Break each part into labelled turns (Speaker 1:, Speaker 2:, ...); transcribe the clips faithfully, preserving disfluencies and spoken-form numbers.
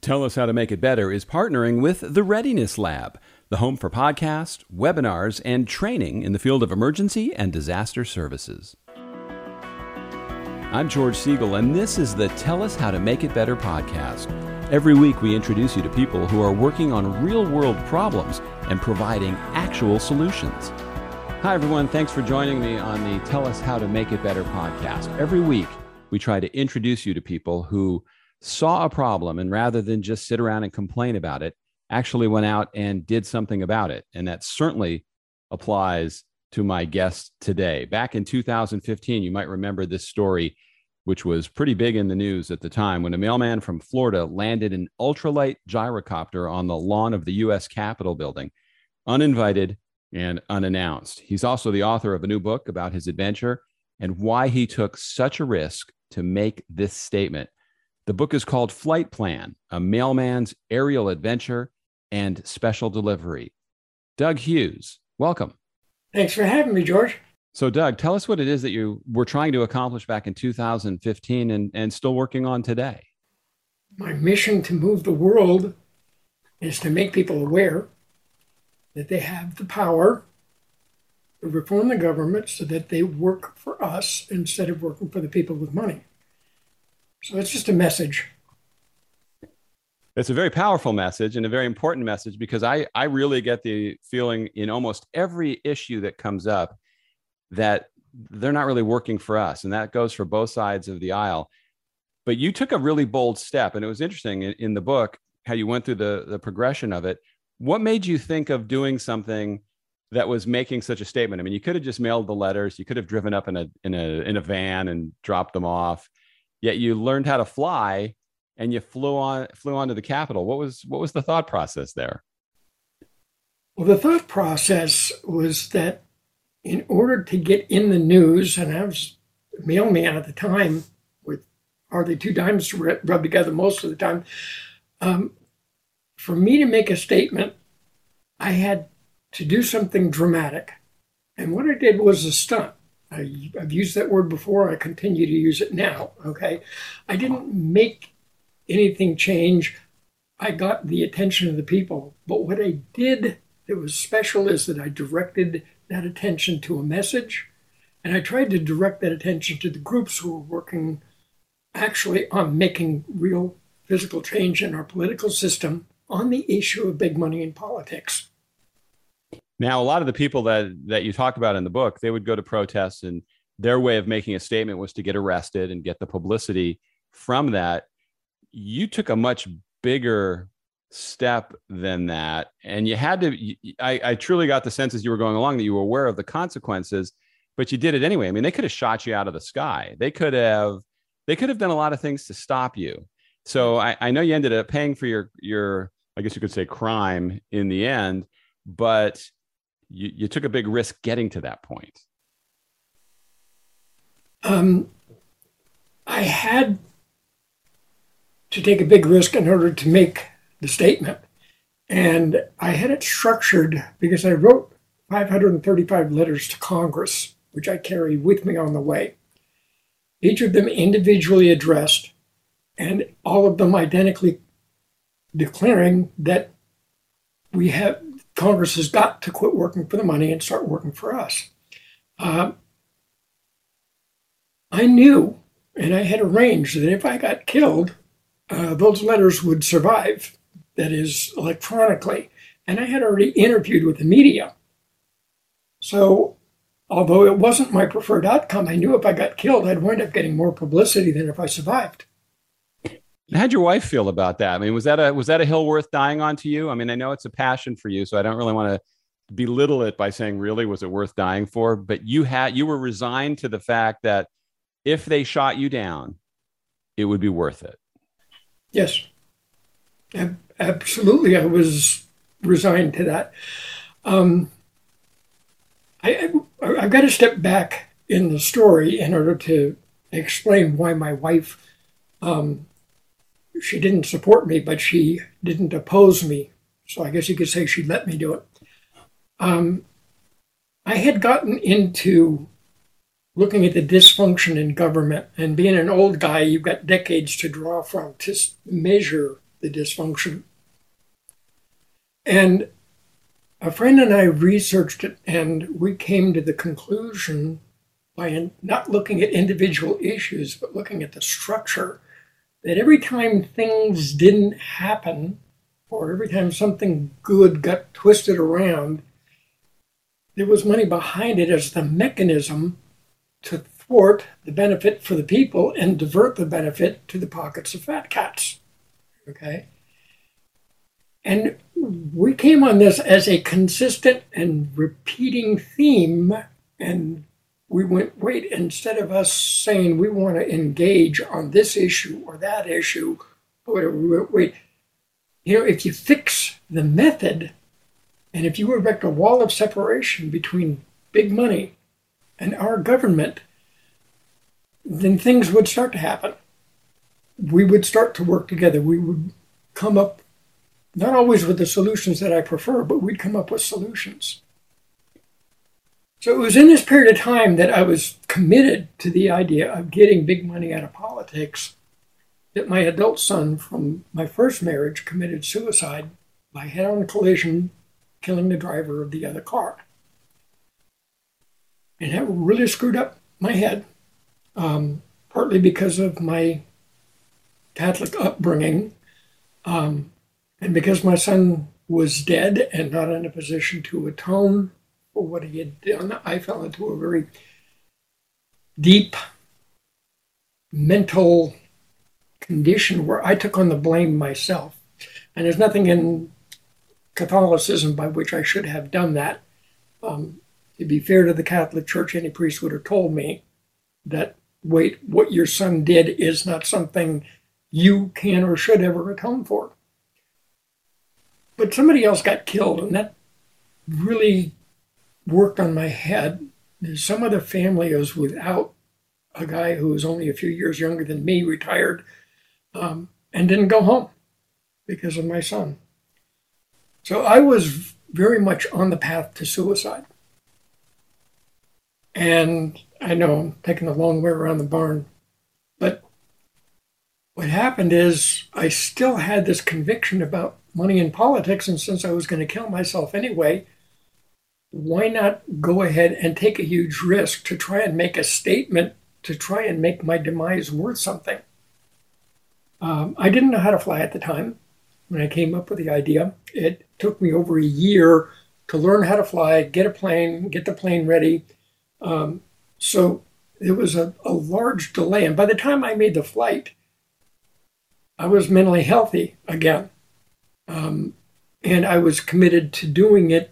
Speaker 1: Tell Us How to Make It Better is partnering with the Readiness Lab, the home for podcasts, webinars, and training in the field of emergency and disaster services. I'm George Siegel, and this is the Tell Us How to Make It Better podcast. Every week we introduce you to people who are working on real-world problems and providing actual solutions. Hi, everyone. Thanks for joining me on the Tell Us How to Make It Better podcast. Every week we try to introduce you to people who saw a problem and rather than just sit around and complain about it, actually went out and did something about it. And that certainly applies to my guest today. Back in two thousand fifteen, you might remember this story, which was pretty big in the news at the time, when a mailman from Florida landed an ultralight gyrocopter on the lawn of the U S Capitol building, uninvited and unannounced. He's also the author of a new book about his adventure and why he took such a risk to make this statement. The book is called Flight Plan, A Mailman's Aerial Adventure and Special Delivery. Doug Hughes, welcome.
Speaker 2: Thanks for having me, George.
Speaker 1: So, Doug, tell us what it is that you were trying to accomplish back in two thousand fifteen and, and still working on today.
Speaker 2: My mission to move the world is to make people aware that they have the power to reform the government so that they work for us instead of working for the people with money. So it's just a message.
Speaker 1: It's a very powerful message and a very important message because I, I really get the feeling in almost every issue that comes up that they're not really working for us. And that goes for both sides of the aisle. But you took a really bold step. And it was interesting in, in the book, how you went through the, the progression of it. What made you think of doing something that was making such a statement? I mean, you could have just mailed the letters. You could have driven up in a, in a, in a van and dropped them off. Yet you learned how to fly and you flew on flew onto the Capitol. What was what was the thought process there?
Speaker 2: Well, the thought process was that in order to get in the news, and I was a mailman at the time with hardly two dimes to rub together most of the time, um, for me to make a statement, I had to do something dramatic. And what I did was a stunt. I, I've used that word before. I continue to use it now. Okay. I didn't make anything change. I got the attention of the people. But what I did that was special is that I directed that attention to a message. And I tried to direct that attention to the groups who were working actually on making real physical change in our political system on the issue of big money in politics.
Speaker 1: Now, a lot of the people that, that you talk about in the book, they would go to protests and their way of making a statement was to get arrested and get the publicity from that. You took a much bigger step than that. And you had to, I, I truly got the sense as you were going along that you were aware of the consequences, but you did it anyway. I mean, they could have shot you out of the sky. They could have, they could have done a lot of things to stop you. So I, I know you ended up paying for your, your, I guess you could say crime in the end, but You, you took a big risk getting to that point.
Speaker 2: Um, I had to take a big risk in order to make the statement. And I had it structured because I wrote five hundred thirty-five letters to Congress, which I carry with me on the way. Each of them individually addressed, and all of them identically declaring that we have Congress has got to quit working for the money and start working for us. Uh, I knew, and I had arranged that if I got killed, uh, those letters would survive, that is, electronically. And I had already interviewed with the media. So, although it wasn't my preferred outcome, I knew if I got killed, I'd wind up getting more publicity than if I survived.
Speaker 1: How'd your wife feel about that? I mean, was that a was that a hill worth dying on to you? I mean, I know it's a passion for you, so I don't really want to belittle it by saying, really, was it worth dying for? But you had you were resigned to the fact that if they shot you down, it would be worth it.
Speaker 2: Yes, Ab- absolutely. I was resigned to that. Um, I, I I've got to step back in the story in order to explain why my wife. Um, She didn't support me, but she didn't oppose me. So I guess you could say she let me do it. Um, I had gotten into looking at the dysfunction in government, and being an old guy, you've got decades to draw from to measure the dysfunction. And a friend and I researched it, and we came to the conclusion by not looking at individual issues, but looking at the structure, that every time things didn't happen, or every time something good got twisted around, there was money behind it as the mechanism to thwart the benefit for the people and divert the benefit to the pockets of fat cats. Okay? And we came on this as a consistent and repeating theme, and we went, wait, instead of us saying we want to engage on this issue or that issue, or whatever, we went, wait, you know, if you fix the method, and if you erect a wall of separation between big money and our government, then things would start to happen. We would start to work together. We would come up, not always with the solutions that I prefer, but we'd come up with solutions. So it was in this period of time that I was committed to the idea of getting big money out of politics that my adult son from my first marriage committed suicide by head-on collision, killing the driver of the other car. And that really screwed up my head, um, partly because of my Catholic upbringing, um, and because my son was dead and not in a position to atone for what he had done. I fell into a very deep mental condition where I took on the blame myself. And there's nothing in Catholicism by which I should have done that. Um, to be fair to the Catholic Church, any priest would have told me that, wait, what your son did is not something you can or should ever atone for. But somebody else got killed, and that really worked on my head. There's some other family was without a guy who was only a few years younger than me, retired, um, and didn't go home because of my son. So I was very much on the path to suicide. And I know I'm taking a long way around the barn, but what happened is I still had this conviction about money in politics, and since I was going to kill myself anyway, why not go ahead and take a huge risk to try and make a statement, to try and make my demise worth something? Um, I didn't know how to fly at the time when I came up with the idea. It took me over a year to learn how to fly, get a plane, get the plane ready. Um, so it was a, a large delay. And by the time I made the flight, I was mentally healthy again. Um, and I was committed to doing it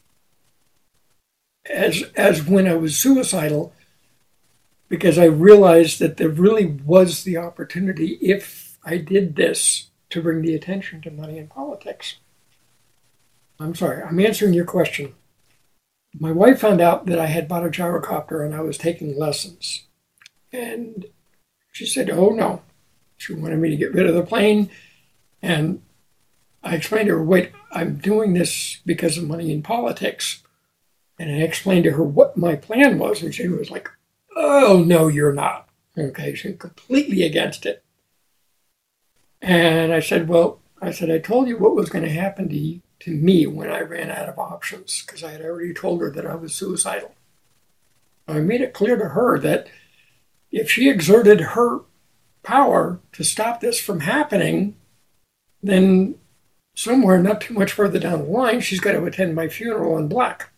Speaker 2: as as when I was suicidal, because I realized that there really was the opportunity, if I did this, to bring the attention to money in politics. I'm sorry, I'm answering your question. My wife found out that I had bought a gyrocopter and I was taking lessons. And she said, oh no. She wanted me to get rid of the plane. And I explained to her, wait, I'm doing this because of money in politics. And I explained to her what my plan was. And she was like, oh, no, you're not. Okay, she's completely against it. And I said, well, I said, I told you what was going to happen to you, to me when I ran out of options, because I had already told her that I was suicidal. I made it clear to her that if she exerted her power to stop this from happening, then somewhere not too much further down the line, she's got to attend my funeral in black.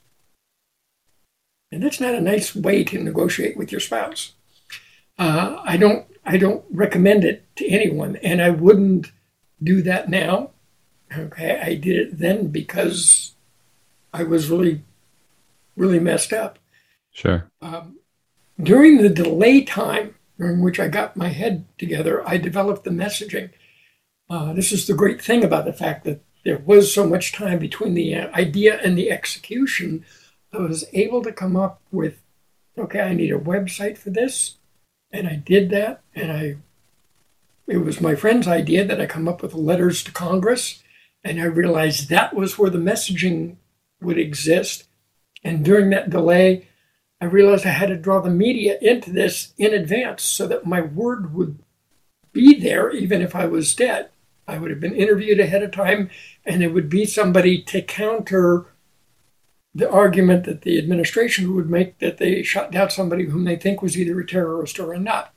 Speaker 2: And that's not a nice way to negotiate with your spouse. Uh, I don't I don't recommend it to anyone, and I wouldn't do that now. Okay, I did it then because I was really, really messed up.
Speaker 1: Sure.
Speaker 2: Um, during the delay time during which I got my head together, I developed the messaging. Uh, this is the great thing about the fact that there was so much time between the idea and the execution. I was able to come up with, okay, I need a website for this. And I did that. And I, it was my friend's idea that I come up with letters to Congress. And I realized that was where the messaging would exist. And during that delay, I realized I had to draw the media into this in advance so that my word would be there even if I was dead. I would have been interviewed ahead of time, and it would be somebody to counter the argument that the administration would make that they shot down somebody whom they think was either a terrorist or a nut.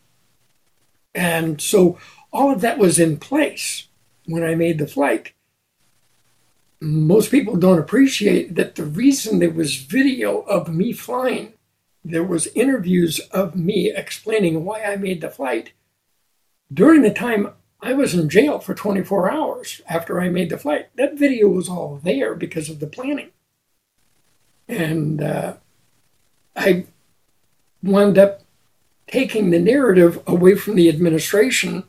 Speaker 2: And so all of that was in place when I made the flight. Most people don't appreciate that the reason there was video of me flying, there was interviews of me explaining why I made the flight. During the time I was in jail for twenty-four hours after I made the flight, that video was all there because of the planning. And uh, I wound up taking the narrative away from the administration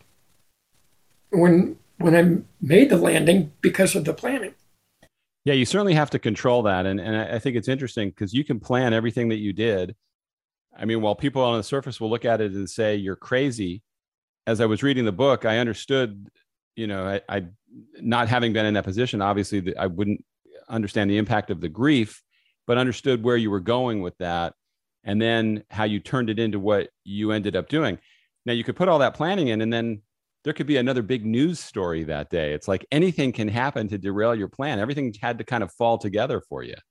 Speaker 2: when when I made the landing because of the planning.
Speaker 1: Yeah, you certainly have to control that. And, and I think it's interesting because you can plan everything that you did. I mean, while people on the surface will look at it and say, you're crazy. As I was reading the book, I understood, you know, I, I not having been in that position, obviously the, I wouldn't understand the impact of the grief, but understood where you were going with that. And then how you turned it into what you ended up doing. Now you could put all that planning in, and then there could be another big news story that day. It's like anything can happen to derail your plan. Everything had to kind of fall together for you.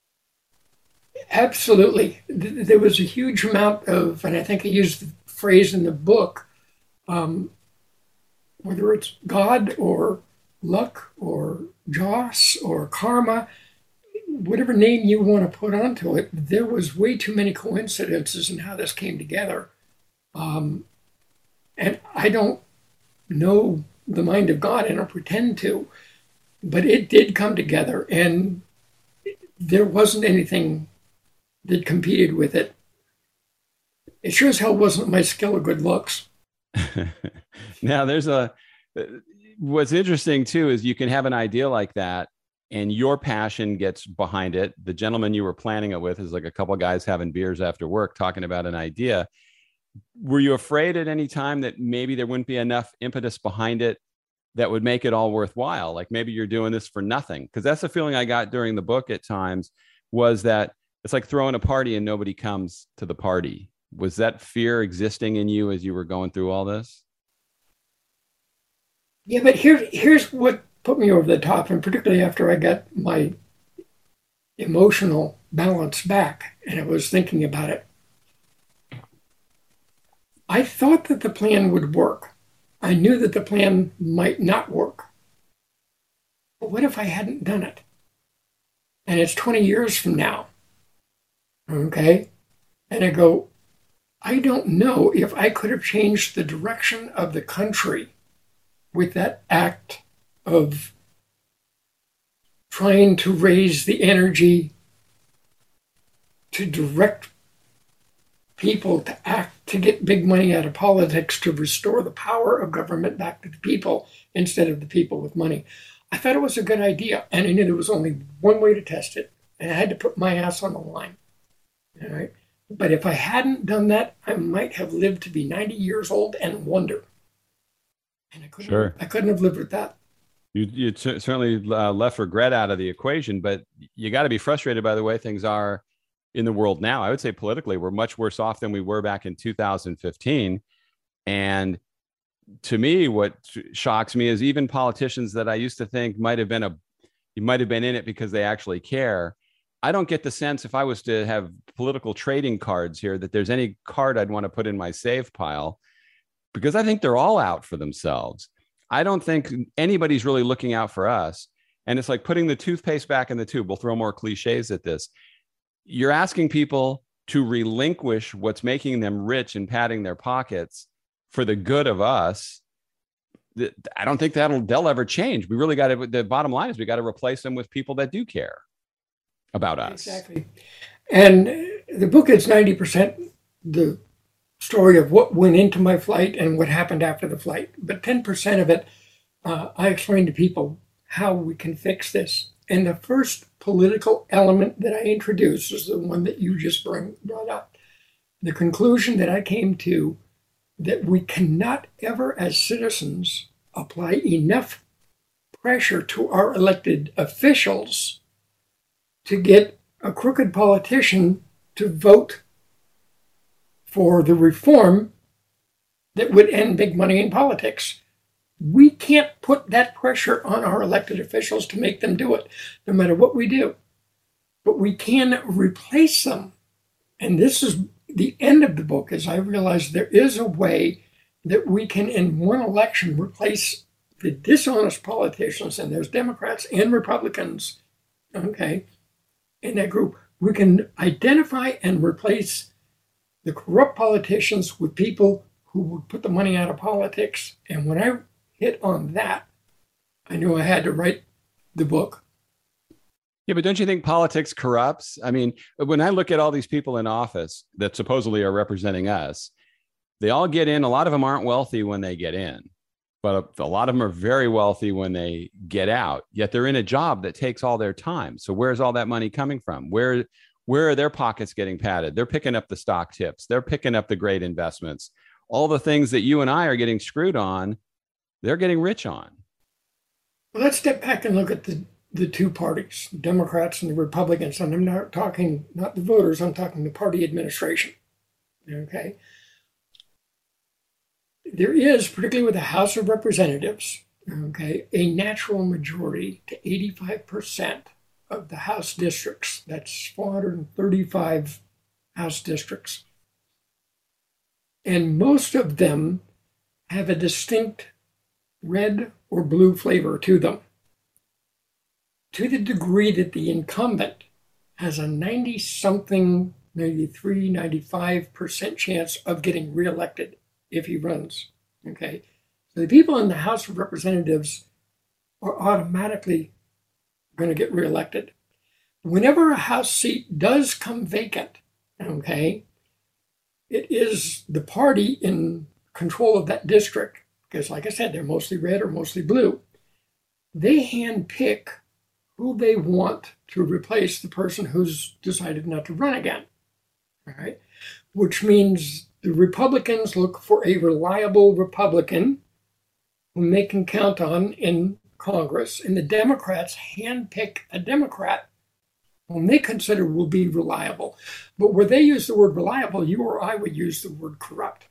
Speaker 2: Absolutely. There was a huge amount of, and I think I used the phrase in the book, um, whether it's God or luck or Joss or karma, whatever name you want to put onto it, there was way too many coincidences in how this came together. Um, and I don't know the mind of God, I don't pretend to, but it did come together, and there wasn't anything that competed with it. It sure as hell wasn't my skill or good looks.
Speaker 1: Now there's a, what's interesting too, is you can have an idea like that and your passion gets behind it. The gentleman you were planning it with is like a couple of guys having beers after work talking about an idea. Were you afraid at any time that maybe there wouldn't be enough impetus behind it that would make it all worthwhile? Like maybe you're doing this for nothing? Because that's the feeling I got during the book at times, was that it's like throwing a party and nobody comes to the party. Was that fear existing in you as you were going through all this?
Speaker 2: Yeah, but here, here's what put me over the top, and particularly after I got my emotional balance back and I was thinking about it. I thought that the plan would work. I knew that the plan might not work. But what if I hadn't done it? And it's twenty years from now. Okay? And I go, I don't know if I could have changed the direction of the country with that act of trying to raise the energy to direct people to act, to get big money out of politics, to restore the power of government back to the people instead of the people with money. I thought it was a good idea, and I knew there was only one way to test it, and I had to put my ass on the line. All right? But if I hadn't done that, I might have lived to be ninety years old and wonder. And I couldn't,
Speaker 1: sure.
Speaker 2: I couldn't have lived with that.
Speaker 1: You, you t- certainly uh, left regret out of the equation, but you got to be frustrated by the way things are in the world now. I would say politically, we're much worse off than we were back in two thousand fifteen. And to me, what shocks me is even politicians that I used to think might have been a, you might have been in it because they actually care. I don't get the sense, if I was to have political trading cards here, that there's any card I'd want to put in my save pile, because I think they're all out for themselves. I don't think anybody's really looking out for us. And it's like putting the toothpaste back in the tube. We'll throw more cliches at this. You're asking people to relinquish what's making them rich and padding their pockets for the good of us. I don't think that'll they'll ever change. We really got to, the bottom line is we got to replace them with people that do care about us.
Speaker 2: Exactly. And the book is ninety percent the story of what went into my flight and what happened after the flight. But ten percent of it, uh, I explain to people how we can fix this. And the first political element that I introduced is the one that you just bring, brought up. The conclusion that I came to, that we cannot ever, as citizens, apply enough pressure to our elected officials to get a crooked politician to vote for the reform that would end big money in politics. we can't put that pressure on our elected officials to make them do it, no matter what we do. But we can replace them. And this is the end of the book, as I realize there is a way that we can, in one election, replace the dishonest politicians, and there's Democrats and Republicans, okay, in that group. We can identify and replace the corrupt politicians with people who would put the money out of politics. And when I hit on that, I knew I had to write the book.
Speaker 1: Yeah, but don't you think politics corrupts? I mean, when I look at all these people in office that supposedly are representing us, they all get in. A lot of them aren't wealthy when they get in, but a lot of them are very wealthy when they get out. Yet they're in a job that takes all their time. So where's all that money coming from? Where, where are their pockets getting padded? They're picking up the stock tips. They're picking up the great investments. All the things that you and I are getting screwed on, they're getting rich on.
Speaker 2: Well, let's step back and look at the, the two parties, the Democrats and the Republicans. And I'm not talking, not the voters, I'm talking the party administration. Okay. There is, particularly with the House of Representatives, okay, a natural majority to eighty-five percent of the House districts. That's four hundred thirty-five House districts. And most of them have a distinct red or blue flavor to them, to the degree that the incumbent has a ninety-something, ninety-three, ninety-five percent chance of getting reelected if he runs, okay? So the people in the House of Representatives are automatically going to get reelected. Whenever a House seat does come vacant, okay, it is the party in control of that district, because like I said, they're mostly red or mostly blue. They handpick who they want to replace the person who's decided not to run again, all right? Which means the Republicans look for a reliable Republican whom they can count on in Congress, and the Democrats handpick a Democrat whom they consider will be reliable. But where they use the word reliable, you or I would use the word corrupt.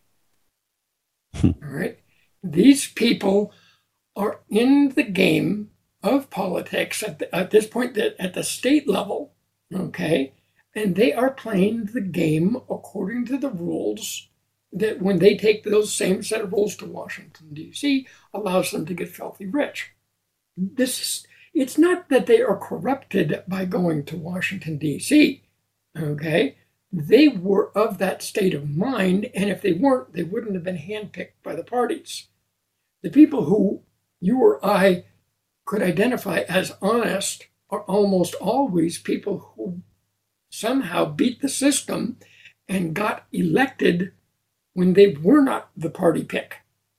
Speaker 2: All right? These people are in the game of politics at, the, at this point at the state level, okay? And they are playing the game according to the rules that, when they take those same set of rules to Washington, D C, allows them to get filthy rich. This is, it's not that they are corrupted by going to Washington, D C, okay? They were of that state of mind, and if they weren't, they wouldn't have been handpicked by the parties. The people who you or I could identify as honest are almost always people who somehow beat the system and got elected when they were not the party pick.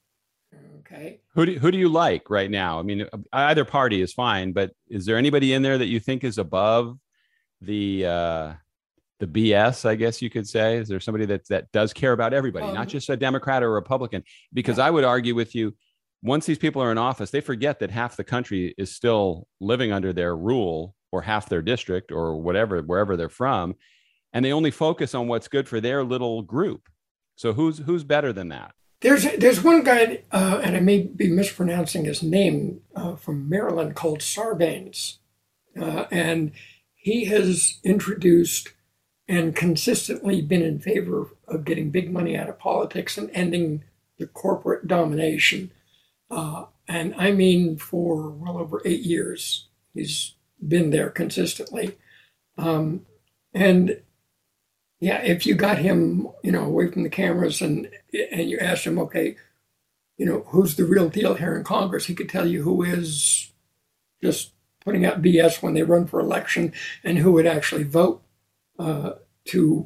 Speaker 2: Okay.
Speaker 1: Who do, who do you like right now? I mean, either party is fine, but is there anybody in there that you think is above the uh, the B S, I guess you could say? Is there somebody that, that does care about everybody, um, not just a Democrat or a Republican? Because yeah. I would argue with you, once these people are in office, they forget that half the country is still living under their rule, or half their district, or whatever, wherever they're from. And they only focus on what's good for their little group. So who's who's better than that?
Speaker 2: There's there's one guy, uh, and I may be mispronouncing his name, uh, from Maryland, called Sarbanes. Uh, and he has introduced and consistently been in favor of getting big money out of politics and ending the corporate domination. Uh, and I mean, for well over eight years, he's been there consistently. Um, and yeah, if you got him, you know, away from the cameras and and you asked him, okay, you know, who's the real deal here in Congress, he could tell you who is just putting out B S when they run for election and who would actually vote uh, to.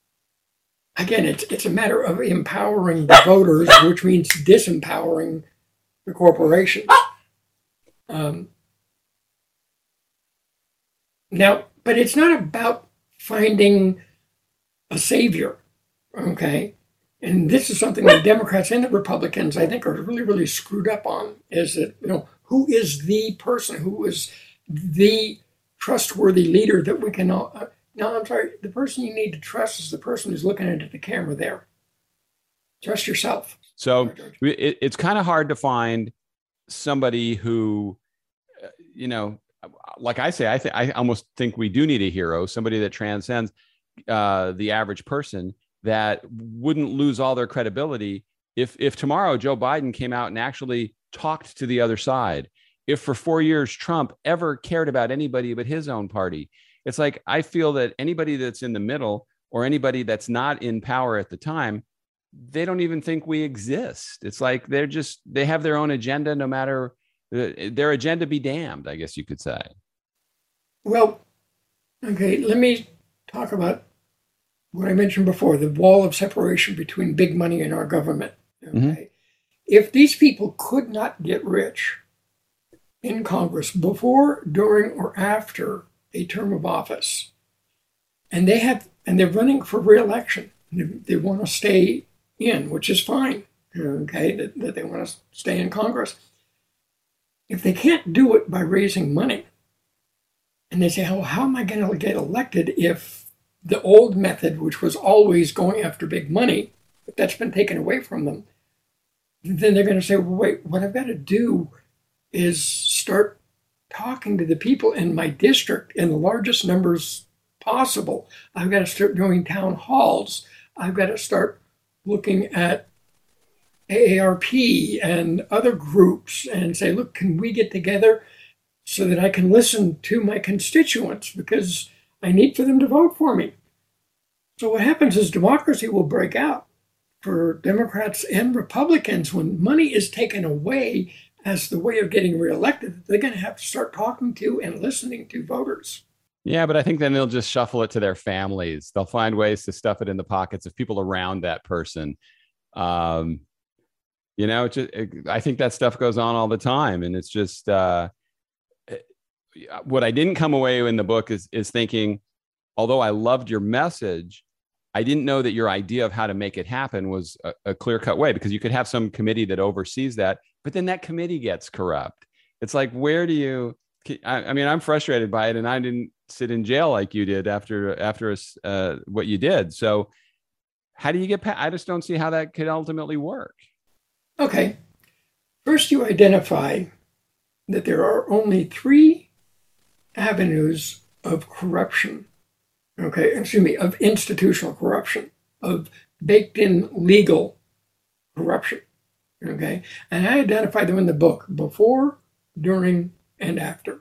Speaker 2: Again, it's it's a matter of empowering the voters, which means disempowering the corporations. Um, now, but it's not about finding a savior, okay? And this is something the Democrats and the Republicans, I think, are really, really screwed up on, is that, you know, who is the person, who is the trustworthy leader that we can all... Uh, no, I'm sorry, the person you need to trust is the person who's looking into the camera there. Trust yourself.
Speaker 1: So it, it's kind of hard to find somebody who, uh, you know, like I say, I think I almost think we do need a hero, somebody that transcends uh, the average person, that wouldn't lose all their credibility if if tomorrow Joe Biden came out and actually talked to the other side. If for four years Trump ever cared about anybody but his own party. It's like, I feel that anybody that's in the middle or anybody that's not in power at the time, they don't even think we exist. It's like they're just, they have their own agenda, no matter their agenda be damned, I guess you could say.
Speaker 2: Well, okay, let me talk about what I mentioned before, the wall of separation between big money and our government. Okay. Mm-hmm. If these people could not get rich in Congress before, during, or after a term of office, and they have, and they're running for re-election, they, they want to stay in, which is fine, okay, that, that they want to stay in Congress. If they can't do it by raising money, and they say, oh, how am I going to get elected if the old method, which was always going after big money, if that's been taken away from them, then they're going to say, well, wait, what I've got to do is start talking to the people in my district in the largest numbers possible. I've got to start doing town halls. I've got to start looking at A A R P and other groups and say, look, can we get together so that I can listen to my constituents, because I need for them to vote for me. So what happens is democracy will break out for Democrats and Republicans when money is taken away as the way of getting reelected. They're going to have to start talking to and listening to voters.
Speaker 1: Yeah, but I think then they'll just shuffle it to their families. They'll find ways to stuff it in the pockets of people around that person. Um, you know, it just, it, I think that stuff goes on all the time. And it's just, uh, it, what I didn't come away in the book is, is thinking, although I loved your message, I didn't know that your idea of how to make it happen was a, a clear-cut way, because you could have some committee that oversees that, but then that committee gets corrupt. It's like, where do you, I, I mean, I'm frustrated by it, and I didn't sit in jail like you did after, after uh, what you did. So how do you get past, I just don't see how that could ultimately work.
Speaker 2: Okay. First, you identify that there are only three avenues of corruption. Okay, excuse me, of institutional corruption, of baked-in legal corruption. Okay, and I identify them in the book: before, during, and after.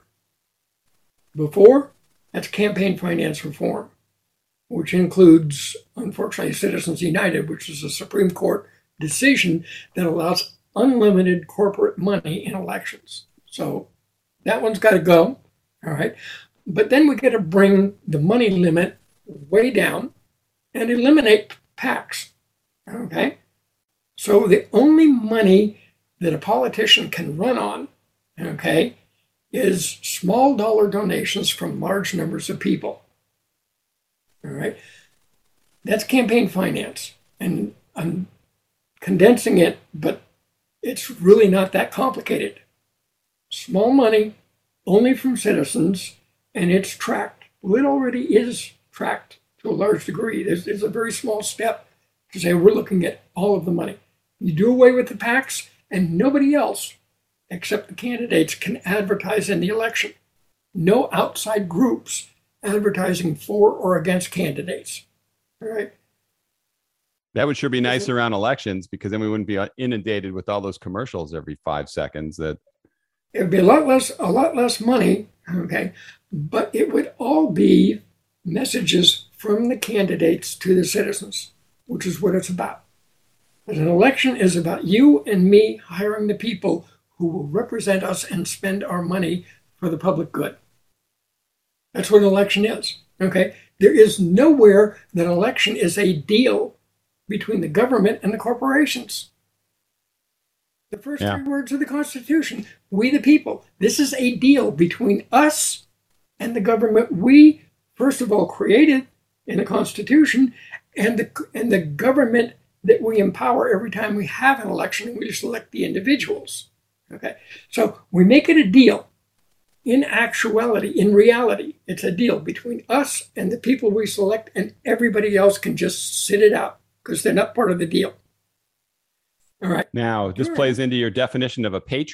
Speaker 2: Before, that's campaign finance reform, which includes, unfortunately, Citizens United, which is a Supreme Court decision that allows unlimited corporate money in elections. So that one's got to go, all right? But then we got to bring the money limit way down and eliminate PACs, okay? So the only money that a politician can run on, okay, is small dollar donations from large numbers of people, all right? That's campaign finance. And I'm condensing it, but it's really not that complicated. Small money, only from citizens, and it's tracked. Well, it already is tracked to a large degree. There's, there's a very small step to say we're looking at all of the money. You do away with the PACs, and nobody else except the candidates can advertise in the election. No outside groups advertising for or against candidates. All right.
Speaker 1: That would sure be nice around elections, because then we wouldn't be inundated with all those commercials every five seconds. That
Speaker 2: it would be a lot less, a lot less money. Okay. But it would all be messages from the candidates to the citizens, which is what it's about. But an election is about you and me hiring the people who will represent us and spend our money for the public good. That's what an election is. Okay. There is nowhere that an election is a deal between the government and the corporations. The first yeah. three words of the Constitution: we the people. This is a deal between us and the government we, first of all, created in the Constitution, and the and the government that we empower every time we have an election and we select the individuals. Okay, so we make it a deal. In actuality, in reality, it's a deal between us and the people we select, and everybody else can just sit it out because they're not part of the deal. All right.
Speaker 1: Now, this plays into your definition of a patriot.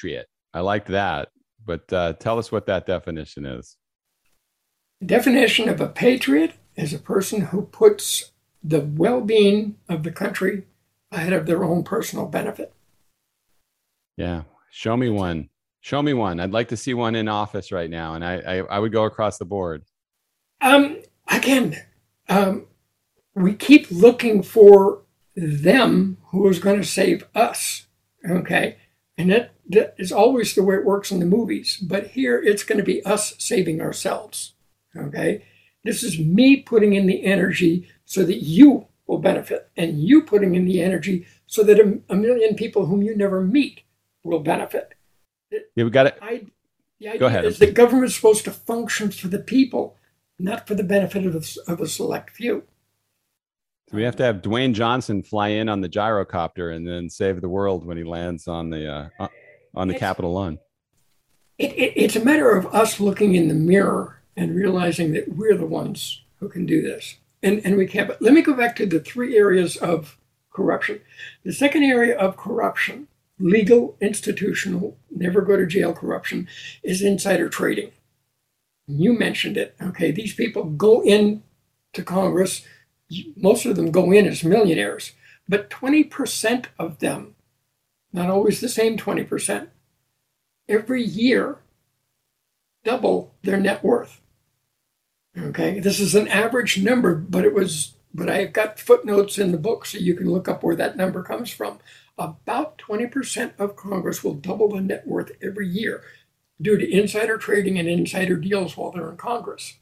Speaker 1: I liked that. But uh, tell us what that definition is.
Speaker 2: The definition of a patriot is a person who puts the well-being of the country ahead of their own personal benefit.
Speaker 1: Yeah. Show me one. Show me one. I'd like to see one in office right now. And I, I, I would go across the board.
Speaker 2: Um, again, um, we keep looking for them who is going to save us. Okay. And that, that is always the way it works in the movies. But here it's going to be us saving ourselves. Okay. This is me putting in the energy so that you will benefit, and you putting in the energy so that a, a million people whom you never meet will benefit.
Speaker 1: Yeah, we got it.
Speaker 2: I, the idea
Speaker 1: Go ahead.
Speaker 2: is that government is supposed to function for the people, not for the benefit of a, of a select few.
Speaker 1: So we have to have Dwayne Johnson fly in on the gyrocopter and then save the world when he lands on the uh, on the
Speaker 2: it's,
Speaker 1: Capitol lawn.
Speaker 2: It, it, it's a matter of us looking in the mirror and realizing that we're the ones who can do this. And, and we can't. But let me go back to the three areas of corruption. The second area of corruption, legal, institutional, never go to jail corruption, is insider trading. You mentioned it. Okay, these people go in to Congress. Most of them go in as millionaires, but twenty percent of them, not always the same twenty percent, every year double their net worth. Okay, this is an average number, but it was, but I've got footnotes in the book so you can look up where that number comes from. About twenty percent of Congress will double the net worth every year due to insider trading and insider deals while they're in Congress.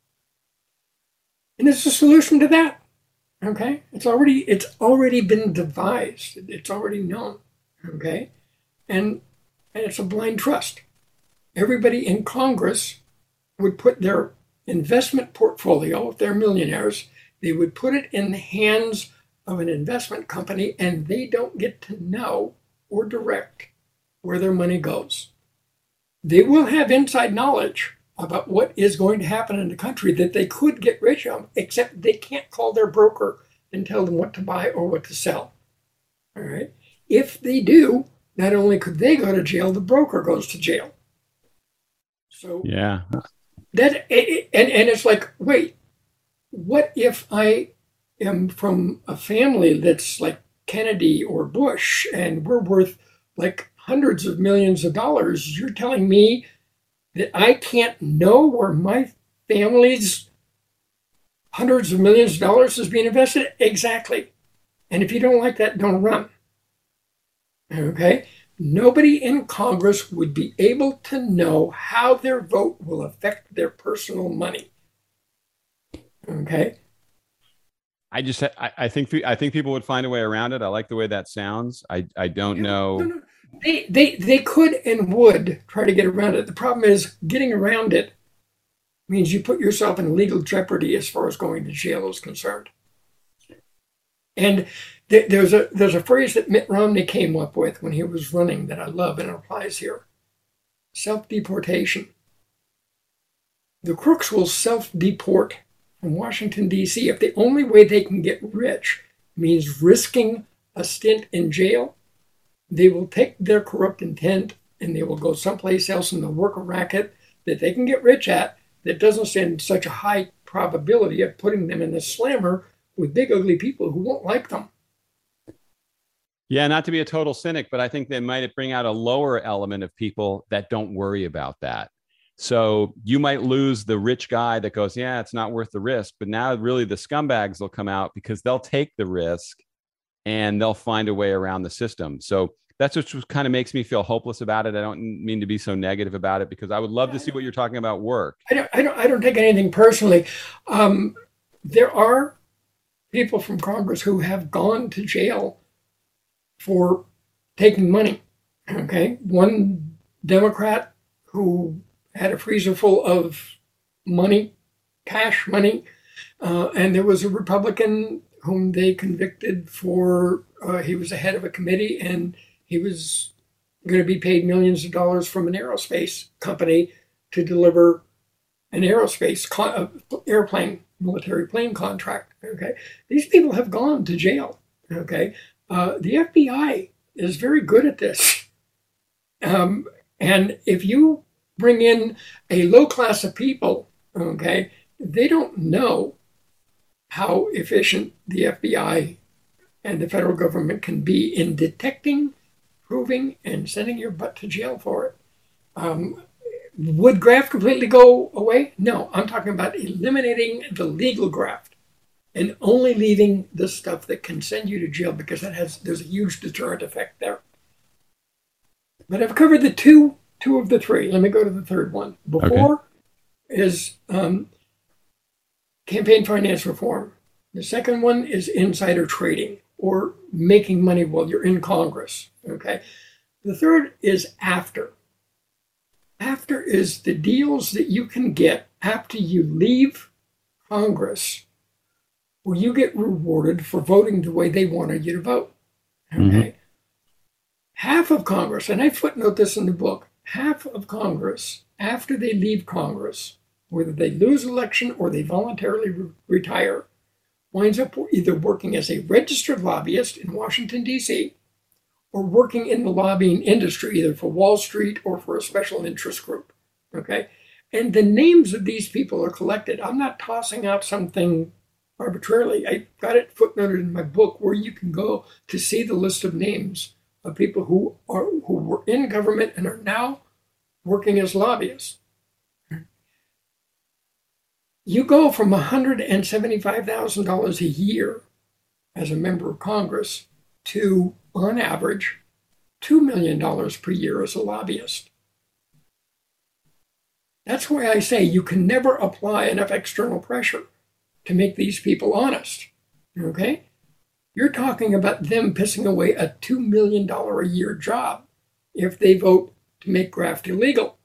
Speaker 2: And there's a solution to that. Okay, it's already it's already been devised. It's already known. Okay, and and it's a blind trust. Everybody in Congress would put their investment portfolio, if they're millionaires, they would put it in the hands of an investment company, and they don't get to know or direct where their money goes. They will have inside knowledge about what is going to happen in the country that they could get rich of, except they can't call their broker and tell them what to buy or what to sell. All right. If they do, not only could they go to jail, the broker goes to jail. So
Speaker 1: yeah,
Speaker 2: that and and it's like, wait, what if I am from a family that's like Kennedy or Bush, and we're worth like hundreds of millions of dollars? You're telling me that I can't know where my family's hundreds of millions of dollars is being invested? Exactly. And if you don't like that, don't run. Okay? Nobody in Congress would be able to know how their vote will affect their personal money. Okay?
Speaker 1: I just, I, I think, I think people would find a way around it. I like the way that sounds. I, I don't know.
Speaker 2: No, no. They, they, they could and would try to get around it. The problem is getting around it means you put yourself in legal jeopardy as far as going to jail is concerned. And th- there's a there's a phrase that Mitt Romney came up with when he was running that I love, and it applies here. Self-deportation. The crooks will self-deport from Washington, D C if the only way they can get rich means risking a stint in jail. They will take their corrupt intent and they will go someplace else and they'll work a racket that they can get rich at that doesn't stand such a high probability of putting them in the slammer with big, ugly people who won't like them.
Speaker 1: Yeah, not to be a total cynic, but I think they might bring out a lower element of people that don't worry about that. So you might lose the rich guy that goes, yeah, it's not worth the risk. But now really the scumbags will come out because they'll take the risk and they'll find a way around the system. So that's what kind of makes me feel hopeless about it. I don't mean to be so negative about it because I would love to see what you're talking about work.
Speaker 2: I don't, I don't, I don't take anything personally. Um, there are people from Congress who have gone to jail for taking money. Okay. One Democrat who had a freezer full of money, cash money, uh, and there was a Republican whom they convicted for, uh, he was the head of a committee and he was going to be paid millions of dollars from an aerospace company to deliver an aerospace con- uh, airplane, military plane contract. Okay. These people have gone to jail. Okay. Uh, the F B I is very good at this. Um, And if you bring in a low class of people, okay, they don't know how efficient the F B I and the federal government can be in detecting, proving, and sending your butt to jail for it. Um, would graft completely go away? No, I'm talking about eliminating the legal graft and only leaving the stuff that can send you to jail, because that has there's a huge deterrent effect there. But I've covered the two two of the three. Let me go to the third one. Before okay. is um, campaign finance reform. The second one is insider trading, or making money while you're in Congress. Okay. The third is after. After is the deals that you can get after you leave Congress, where you get rewarded for voting the way they wanted you to vote. Okay. Mm-hmm. Half of Congress, and I footnote this in the book, half of Congress, after they leave Congress, whether they lose election or they voluntarily re- retire, winds up either working as a registered lobbyist in Washington, D C, or working in the lobbying industry, either for Wall Street or for a special interest group. Okay? And the names of these people are collected. I'm not tossing out something arbitrarily. I got it footnoted in my book, where you can go to see the list of names of people who are who were in government and are now working as lobbyists. You go from one hundred seventy-five thousand dollars a year as a member of Congress to, on average, two million dollars per year as a lobbyist. That's why I say you can never apply enough external pressure to make these people honest, okay? You're talking about them pissing away a two million dollars a year job if they vote to make graft illegal.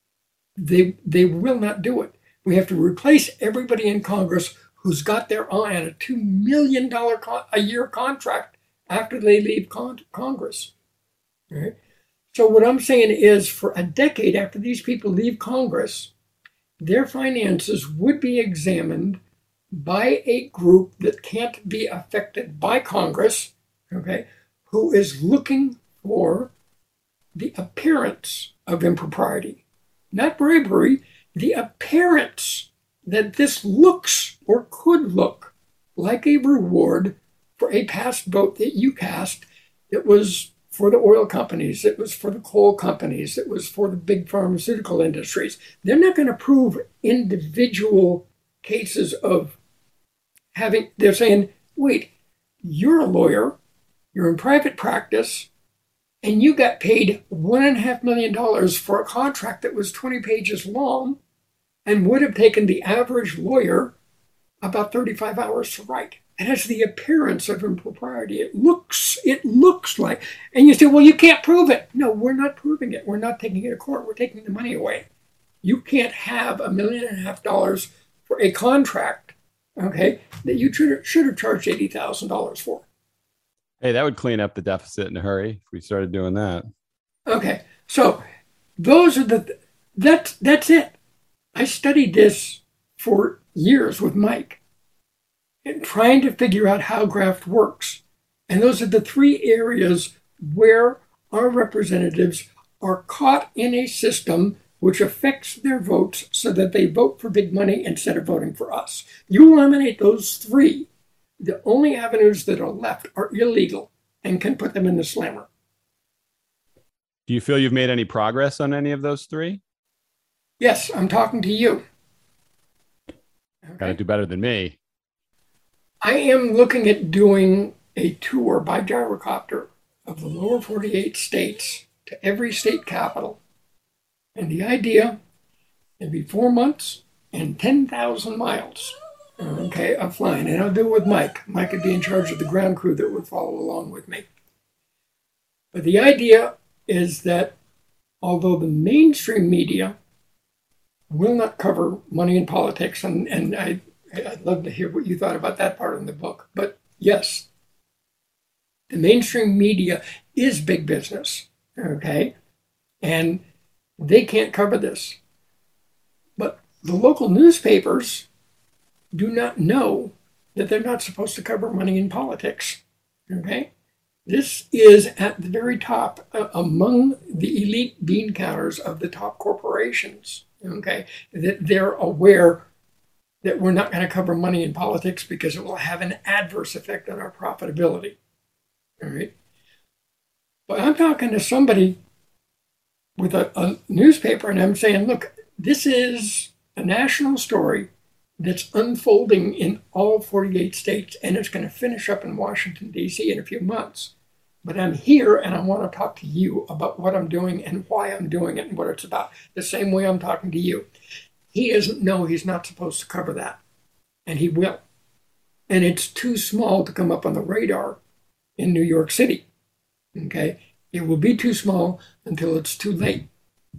Speaker 2: They, they will not do it. We have to replace everybody in Congress who's got their eye on a two million dollars con- a year contract after they leave con- Congress. Right? So what I'm saying is, for a decade after these people leave Congress, their finances would be examined by a group that can't be affected by Congress, okay, who is looking for the appearance of impropriety. Not bribery, the appearance that this looks or could look like a reward for a past vote that you cast. It was for the oil companies, it was for the coal companies, it was for the big pharmaceutical industries. They're not going to prove individual cases of having, they're saying, wait, you're a lawyer, you're in private practice, and you got paid one and a half million dollars for a contract that was twenty pages long and would have taken the average lawyer about thirty-five hours to write. It has the appearance of impropriety. It looks, it looks like, and you say, well, you can't prove it. No, we're not proving it. We're not taking it to court. We're taking the money away. You can't have a million and a half dollars for a contract, okay, that you should, should have charged eighty thousand dollars for.
Speaker 1: Hey, that would clean up the deficit in a hurry if we started doing that.
Speaker 2: Okay, so those are the, that's, that's it. I studied this for years with Mike and trying to figure out how graft works. And those are the three areas where our representatives are caught in a system which affects their votes so that they vote for big money instead of voting for us. You eliminate those three, the only avenues that are left are illegal and can put them in the slammer.
Speaker 1: Do you feel you've made any progress on any of those three?
Speaker 2: Yes, I'm talking to you.
Speaker 1: Okay. Got to do better than me.
Speaker 2: I am looking at doing a tour by gyrocopter of the lower forty-eight states to every state capital. And the idea, it'd be four months and ten thousand miles, okay, of flying. And I'll do it with Mike. Mike would be in charge of the ground crew that would follow along with me. But the idea is that although the mainstream media will not cover money in politics, and, and I, I'd love to hear what you thought about that part in the book. But yes, the mainstream media is big business, okay? And they can't cover this. But the local newspapers do not know that they're not supposed to cover money in politics, okay? This is at the very top, uh, among the elite bean counters of the top corporations, okay, that they're aware that we're not going to cover money in politics because it will have an adverse effect on our profitability, all right? But I'm talking to somebody with a, a newspaper, and I'm saying, look, this is a national story that's unfolding in all forty-eight states, and it's going to finish up in Washington, D C in a few months. But I'm here, and I want to talk to you about what I'm doing and why I'm doing it and what it's about, the same way I'm talking to you. He doesn't know he's not supposed to cover that, and he will. And it's too small to come up on the radar in New York City, okay? It will be too small until it's too late.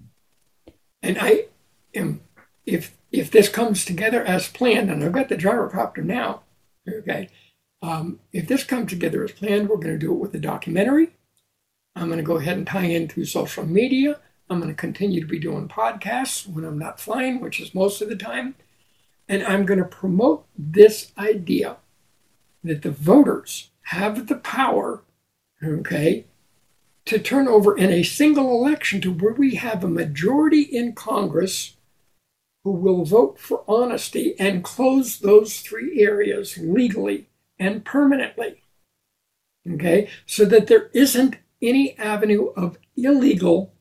Speaker 2: And I am, if if this comes together as planned, and I've got the gyrocopter now, okay, um, if this comes together as planned, we're going to do it with a documentary. I'm going to go ahead and tie in through social media. I'm going to continue to be doing podcasts when I'm not flying, which is most of the time. And I'm going to promote this idea that the voters have the power, okay, to turn over in a single election to where we have a majority in Congress who will vote for honesty and close those three areas legally and permanently, okay, so that there isn't any avenue of illegal,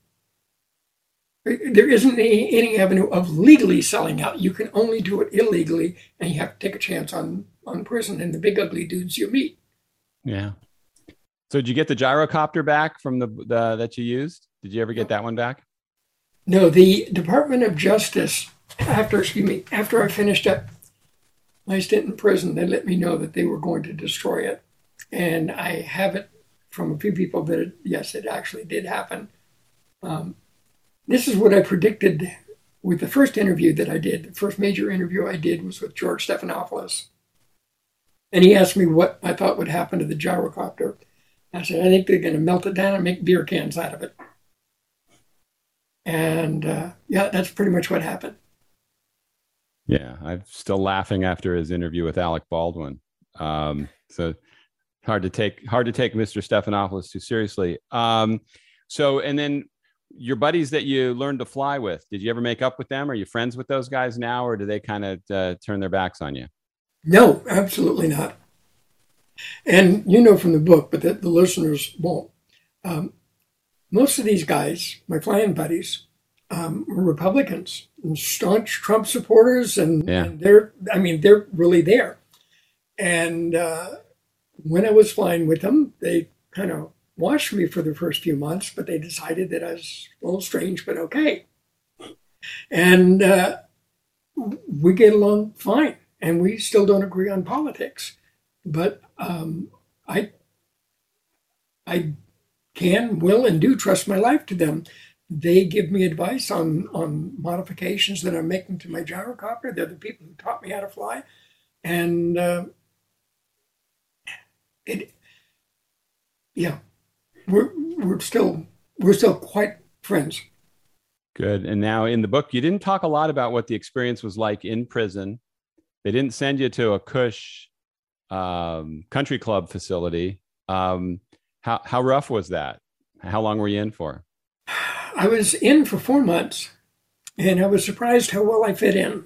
Speaker 2: there isn't any, any avenue of legally selling out. You can only do it illegally, and you have to take a chance on, on prison and the big ugly dudes you meet.
Speaker 1: Yeah. So did you get the gyrocopter back from the, the that you used? Did you ever get that one back?
Speaker 2: No, the Department of Justice, after, excuse me, after I finished up my stint in prison, they let me know that they were going to destroy it. And I have it from a few people that, it, yes, it actually did happen. Um, this is what I predicted with the first interview that I did. The first major interview I did was with George Stephanopoulos. And he asked me what I thought would happen to the gyrocopter. I said, I think they're going to melt it down and make beer cans out of it. And uh, yeah, that's pretty much what happened.
Speaker 1: Yeah, I'm still laughing after his interview with Alec Baldwin. Um, so hard to take hard to take Mister Stephanopoulos too seriously. Um, so, and then your buddies that you learned to fly with, did you ever make up with them? Are you friends with those guys now, or do they kind of uh, turn their backs on you?
Speaker 2: No, absolutely not. And you know from the book, but the, the listeners won't. Um, most of these guys, my flying buddies, um, were Republicans, and staunch Trump supporters, and,
Speaker 1: yeah.
Speaker 2: and they're, I mean, they're really there. And uh, when I was flying with them, they kind of watched me for the first few months, but they decided that I was a little strange, but okay. And uh, we get along fine, and we still don't agree on politics. But um, I, I can, will, and do trust my life to them. They give me advice on, on modifications that I'm making to my gyrocopter. They're the people who taught me how to fly. And uh, it, yeah, we're, we're still, we're still quite friends.
Speaker 1: Good. And now in the book, you didn't talk a lot about what the experience was like in prison. They didn't send you to a cush um, country club facility. Um, how, how rough was that? How long were you in for?
Speaker 2: I was in for four months, and I was surprised how well I fit in.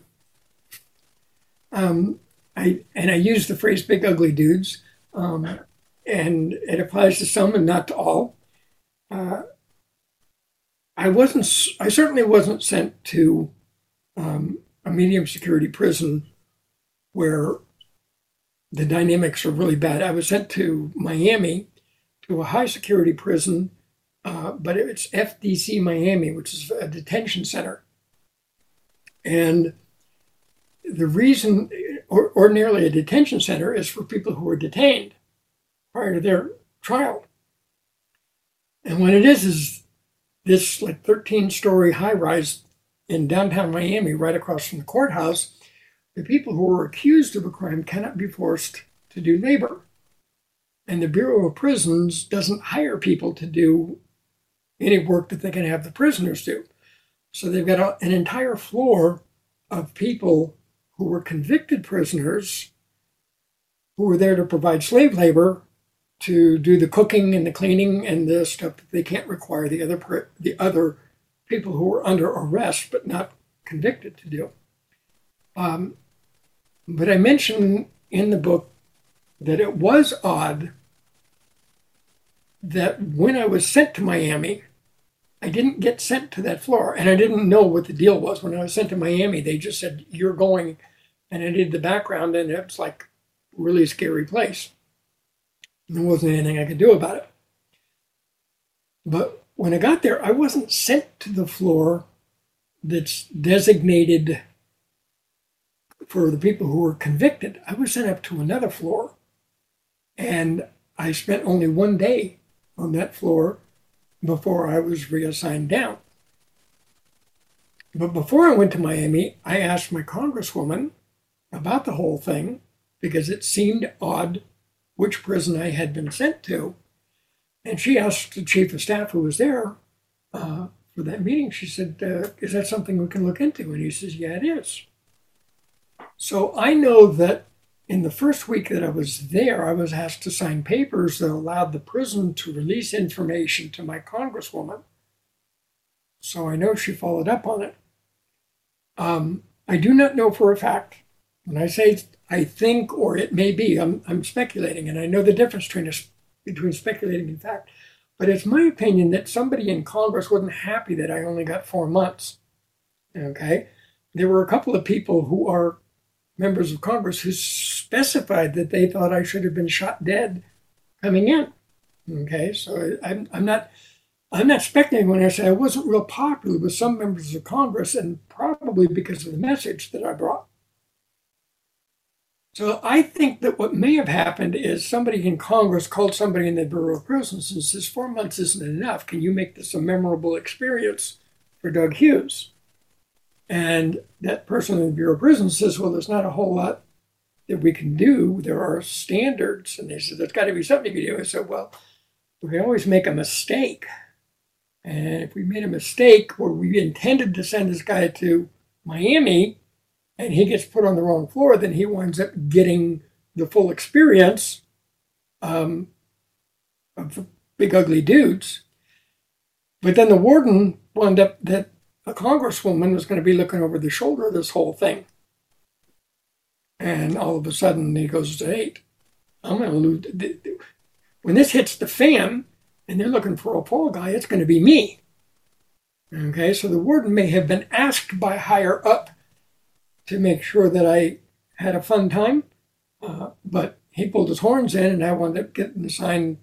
Speaker 2: Um, I and I use the phrase "big ugly dudes," um, and it applies to some and not to all. Uh, I wasn't. I certainly wasn't sent to um, a medium security prison where the dynamics are really bad. I was sent to Miami, to a high security prison, uh, but it's F D C Miami, which is a detention center. And the reason, or, ordinarily a detention center is for people who are detained prior to their trial. And what it is, is this like thirteen story high rise in downtown Miami, right across from the courthouse. The people who are accused of a crime cannot be forced to do labor. And the Bureau of Prisons doesn't hire people to do any work that they can have the prisoners do. So they've got a, an entire floor of people who were convicted prisoners who were there to provide slave labor to do the cooking and the cleaning and the stuff that they can't require the other per, the other people who are under arrest but not convicted to do. Um, but I mentioned in the book that it was odd that when I was sent to Miami, I didn't get sent to that floor, and I didn't know what the deal was. When I was sent to Miami, they just said, you're going, and I did the background, and it was like a really scary place. And there wasn't anything I could do about it. But when I got there, I wasn't sent to the floor that's designated for the people who were convicted. I was sent up to another floor, and I spent only one day on that floor before I was reassigned down. But before I went to Miami, I asked my congresswoman about the whole thing because it seemed odd which prison I had been sent to. And she asked the chief of staff who was there uh, for that meeting, she said, uh, is that something we can look into? And he says, yeah, it is. So I know that in the first week that I was there, I was asked to sign papers that allowed the prison to release information to my congresswoman. So I know she followed up on it. Um, I do not know for a fact. When I say I think or it may be, I'm, I'm speculating, and I know the difference between, a, between speculating and fact. But it's my opinion that somebody in Congress wasn't happy that I only got four months. Okay? There were a couple of people who are members of Congress who specified that they thought I should have been shot dead coming in. Okay, so I'm, I'm not I'm not speculating when I say I wasn't real popular with some members of Congress, and probably because of the message that I brought. So I think that what may have happened is somebody in Congress called somebody in the Bureau of Prisons and says, four months isn't enough. Can you make this a memorable experience for Doug Hughes? And that person in the Bureau of Prisons says, well, there's not a whole lot that we can do. There are standards. And they said, there's got to be something you can do. I said, well, we can always make a mistake. And if we made a mistake where we intended to send this guy to Miami and he gets put on the wrong floor, then he winds up getting the full experience um, of the big ugly dudes. But then the warden wound up that a congresswoman was going to be looking over the shoulder of this whole thing. And all of a sudden he goes to eight. I'm going to lose. When this hits the fan and they're looking for a fall guy, it's going to be me. Okay, so the warden may have been asked by higher up to make sure that I had a fun time, uh, but he pulled his horns in and I wound up getting assigned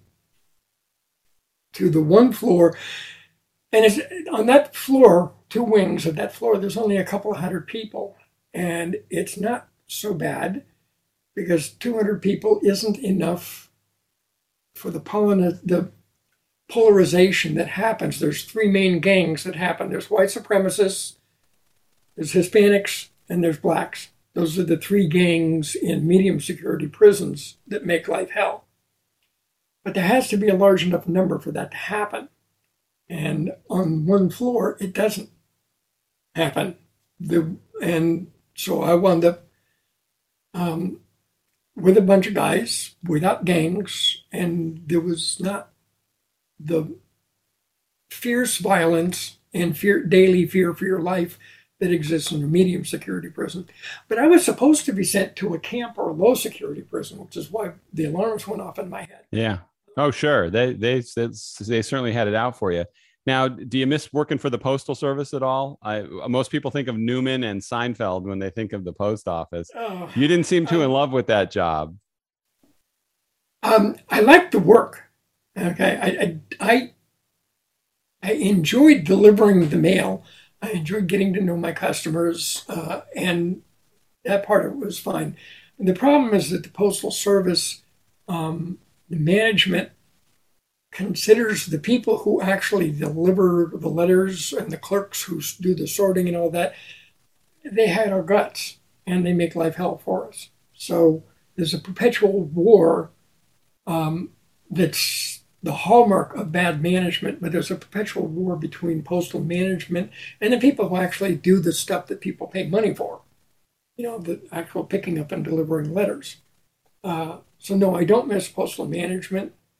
Speaker 2: to the one floor. And it's on that floor, two wings of that floor, there's only a couple of hundred people. And it's not so bad because two hundred people isn't enough for the, pollen, the polarization that happens. There's three main gangs that happen. There's white supremacists, there's Hispanics, and there's blacks. Those are the three gangs in medium security prisons that make life hell. But there has to be a large enough number for that to happen. And on one floor, it doesn't happen. The, and so I wound up um, with a bunch of guys without gangs, and there was not the fierce violence and fear, daily fear for your life that exists in a medium security prison. But I was supposed to be sent to a camp or a low security prison, which is why the alarms went off in my head. Yeah.
Speaker 1: Oh, sure. They they they certainly had it out for you. Now, do you miss working for the Postal Service at all? I, most people think of Newman and Seinfeld when they think of the post office. Oh, you didn't seem too um, in love with that job.
Speaker 2: Um, I liked the work. Okay, I, I I I enjoyed delivering the mail. I enjoyed getting to know my customers, uh, and that part of it was fine. And the problem is that the Postal Service, um, the management considers the people who actually deliver the letters and the clerks who do the sorting and all that, they had our guts and they make life hell for us. So there's a perpetual war um, that's the hallmark of bad management, but there's a perpetual war between postal management and the people who actually do the stuff that people pay money for. You know, the actual picking up and delivering letters. Uh, so no, I don't miss postal management.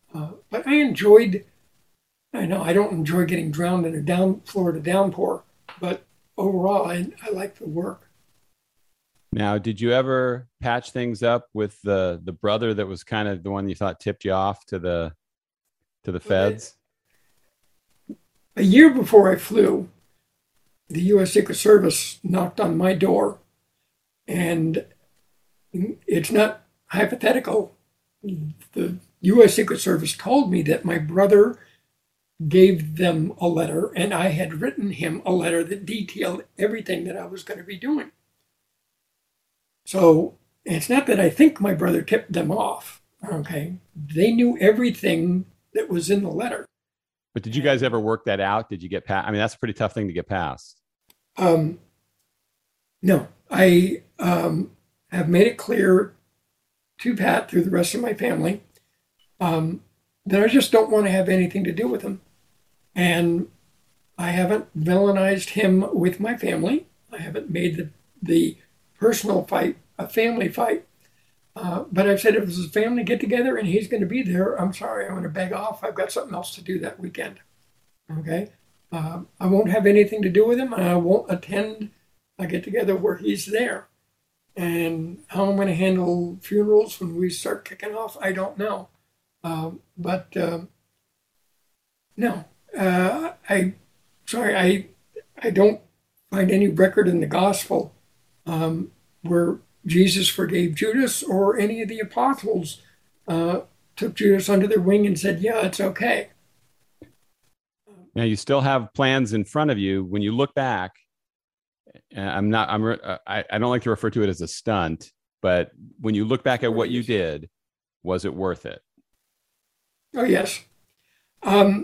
Speaker 2: Uh, but I enjoyed, I know I don't enjoy getting drowned in a down Florida downpour, but overall, I, I like the work.
Speaker 1: Now, did you ever patch things up with the the brother that was kind of the one you thought tipped you off to the to the feds?
Speaker 2: A year before I flew, the U S Secret Service knocked on my door, and it's not hypothetical. The U S Secret Service told me that my brother gave them a letter, and I had written him a letter that detailed everything that I was going to be doing. So it's not that I think my brother tipped them off. Okay. They knew everything that was in the letter.
Speaker 1: But did you guys ever work that out? Did you get past? I mean, that's a pretty tough thing to get past.
Speaker 2: Um, no, I um, have made it clear to Pat through the rest of my family um, that I just don't want to have anything to do with him. And I haven't villainized him with my family. I haven't made the, the personal fight a family fight. Uh, but I've said if it's a family get together and he's going to be there, I'm sorry, I'm going to beg off. I've got something else to do that weekend. Okay. Uh, I won't have anything to do with him, and I won't attend a get together where he's there. And how I'm going to handle funerals when we start kicking off, I don't know. Uh, but uh, no, uh, I, sorry, I, I don't find any record in the gospel um, where Jesus forgave Judas or any of the apostles uh, took Judas under their wing and said, yeah, it's okay.
Speaker 1: Now you still have plans in front of you. When you look back, I'm not, I'm, I, I don't like to refer to it as a stunt, but when you look back at what you did, was it worth it?
Speaker 2: Oh, yes. Um,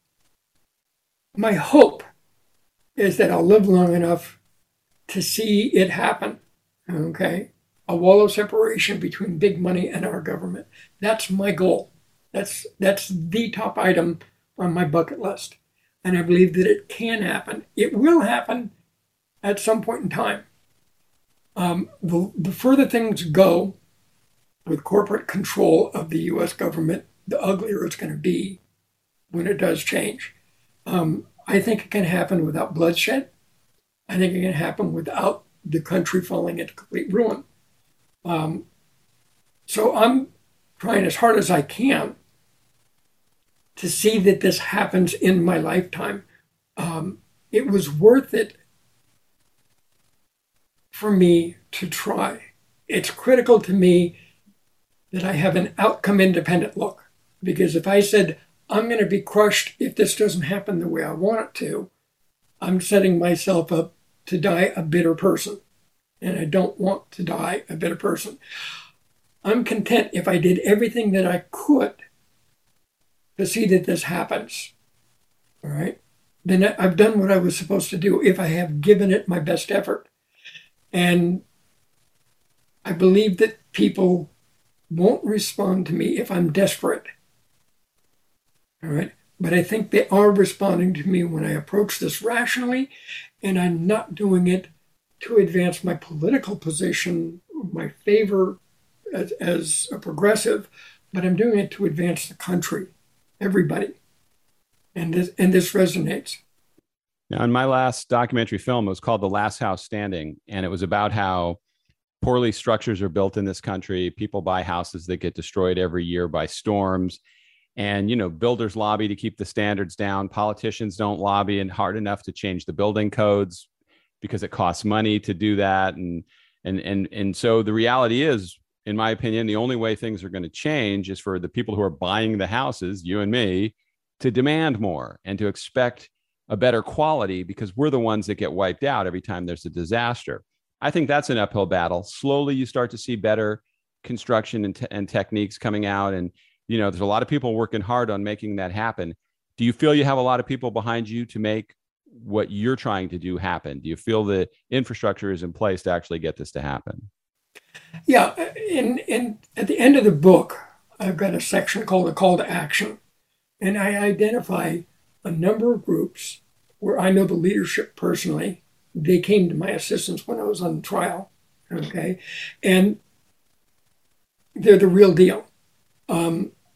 Speaker 2: my hope is that I'll live long enough to see it happen. Okay. A wall of separation between big money and our government. That's my goal. That's, that's the top item on my bucket list. And I believe that it can happen. It will happen at some point in time. Um, the, the further things go with corporate control of the U S government, the uglier it's going to be when it does change. Um, I think it can happen without bloodshed. I think it can happen without the country falling into complete ruin. Um, so I'm trying as hard as I can to see that this happens in my lifetime. Um, it was worth it for me to try. It's critical to me that I have an outcome independent look, because if I said, I'm going to be crushed if this doesn't happen the way I want it to, I'm setting myself up to die a bitter person. And I don't want to die a bitter person. I'm content if I did everything that I could to see that this happens. All right? Then I've done what I was supposed to do if I have given it my best effort. And I believe that people won't respond to me if I'm desperate. All right? But I think they are responding to me when I approach this rationally, and I'm not doing it to advance my political position, my favor as, as a progressive, but I'm doing it to advance the country, everybody. And this, and this resonates.
Speaker 1: Now, in my last documentary film, it was called The Last House Standing, and it was about how poorly structures are built in this country. People buy houses that get destroyed every year by storms. And, you know, builders lobby to keep the standards down. Politicians don't lobby and hard enough to change the building codes because it costs money to do that. And, and, and, and so the reality is, in my opinion, the only way things are going to change is for the people who are buying the houses, you and me, to demand more and to expect a better quality, because we're the ones that get wiped out every time there's a disaster. I think that's an uphill battle. Slowly, you start to see better construction and, te- and techniques coming out. And, you know, there's a lot of people working hard on making that happen. Do you feel you have a lot of people behind you to make what you're trying to do happen? Do you feel the infrastructure is in place to actually get this to happen?
Speaker 2: Yeah. In, in, at the end of the book, I've got a section called a call to action. And I identify a number of groups where I know the leadership personally. They came to my assistance when I was on trial. Okay. And they're the real deal. Um,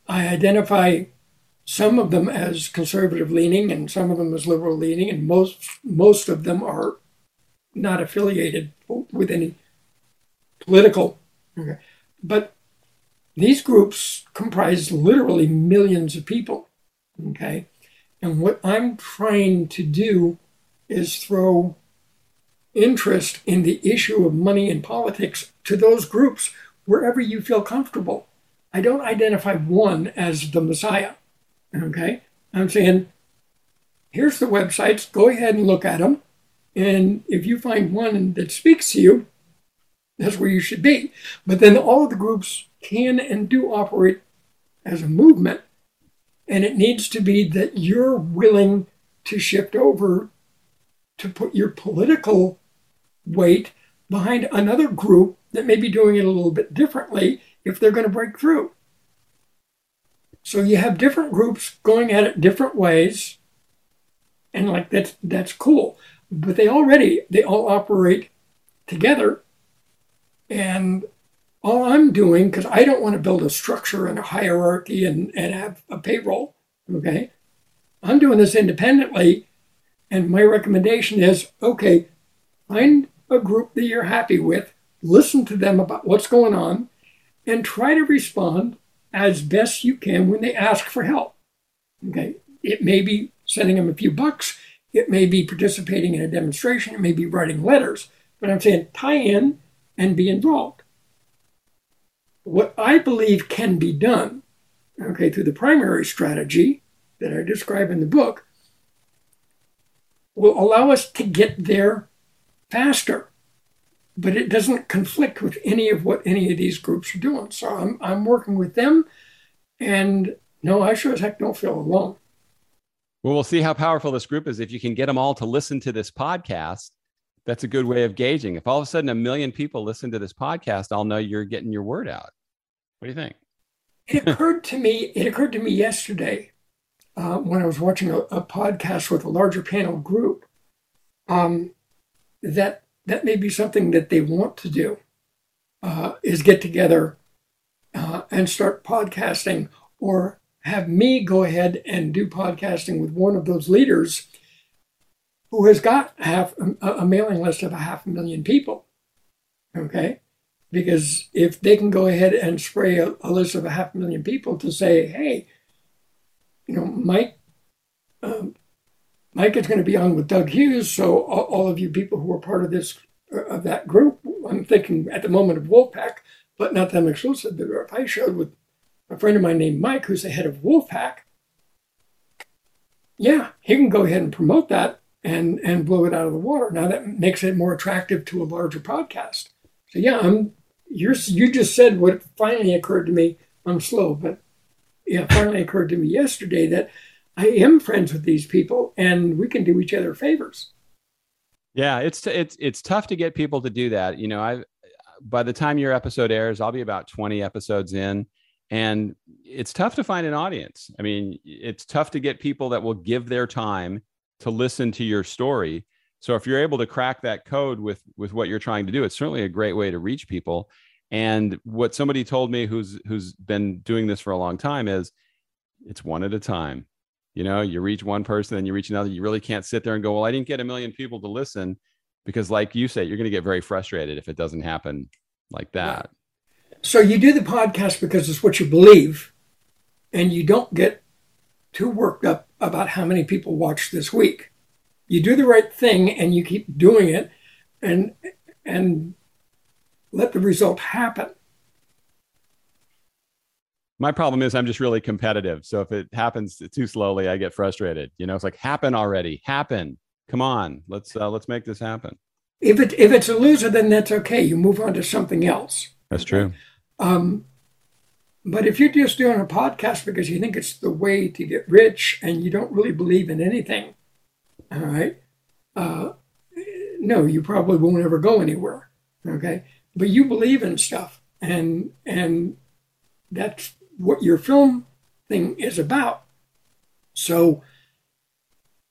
Speaker 2: I identify some of them as conservative leaning and some of them as liberal leaning, and most most of them are not affiliated with any political. Okay. But these groups comprise literally millions of people. Okay. And what I'm trying to do is throw interest in the issue of money and politics to those groups wherever you feel comfortable. I don't identify one as the Messiah. Okay. I'm saying, here's the websites, go ahead and look at them. And if you find one that speaks to you, that's where you should be. But then all of the groups can and do operate as a movement. And it needs to be that you're willing to shift over to put your political weight behind another group that may be doing it a little bit differently if they're going to break through. So you have different groups going at it different ways. And like that's that's cool. But they already, they all operate together. And all I'm doing, because I don't want to build a structure and a hierarchy and, and have a payroll, okay? I'm doing this independently. And my recommendation is, okay, find a group that you're happy with, listen to them about what's going on, and try to respond as best you can when they ask for help. Okay? It may be sending them a few bucks. It may be participating in a demonstration. It may be writing letters. But I'm saying tie in and be involved. What I believe can be done, okay, through the primary strategy that I describe in the book, will allow us to get there faster. But it doesn't conflict with any of what any of these groups are doing. So I'm I'm working with them, and no, I sure as heck don't feel alone.
Speaker 1: Well, we'll see how powerful this group is. If you can get them all to listen to this podcast, that's a good way of gauging. If all of a sudden a million people listen to this podcast, I'll know you're getting your word out. What do you think?
Speaker 2: It occurred to me, it occurred to me yesterday uh, when I was watching a, a podcast with a larger panel group, um, that that may be something that they want to do, uh, is get together uh, and start podcasting, or have me go ahead and do podcasting with one of those leaders who has got half a, a mailing list of a half a million people. Okay? Because if they can go ahead and spray a, a list of a half a million people to say, hey, you know, Mike, um, Mike is going to be on with Doug Hughes, so all, all of you people who are part of this, of that group, I'm thinking at the moment of Wolfpack, but not them exclusive. But if I showed with a friend of mine named Mike, who's the head of Wolfpack, yeah, he can go ahead and promote that and and blow it out of the water. Now that makes it more attractive to a larger podcast. So yeah, I'm you're you just said what finally occurred to me. I'm slow, but yeah, finally occurred to me yesterday that I am friends with these people and we can do each other favors.
Speaker 1: Yeah, it's t- it's it's tough to get people to do that. You know, I by the time your episode airs, I'll be about twenty episodes in, and it's tough to find an audience. I mean, it's tough to get people that will give their time to listen to your story. So if you're able to crack that code with with what you're trying to do, it's certainly a great way to reach people. And what somebody told me who's who's been doing this for a long time is it's one at a time. You know, you reach one person, then you reach another. You really can't sit there and go, well, I didn't get a million people to listen, because like you say, you're going to get very frustrated if it doesn't happen like that.
Speaker 2: So you do the podcast because it's what you believe, and you don't get too worked up about how many people watch this week. You do the right thing and you keep doing it, and and let the result happen.
Speaker 1: My problem is I'm just really competitive. So if it happens too slowly, I get frustrated. You know, it's like, happen already, happen. Come on, let's uh, let's make this happen.
Speaker 2: If it if it's a loser, then that's okay. You move on to something else.
Speaker 1: That's true.
Speaker 2: Um, but if you're just doing a podcast because you think it's the way to get rich and you don't really believe in anything, all right, uh, no, you probably won't ever go anywhere. Okay, but you believe in stuff, and and that's what your film thing is about. So,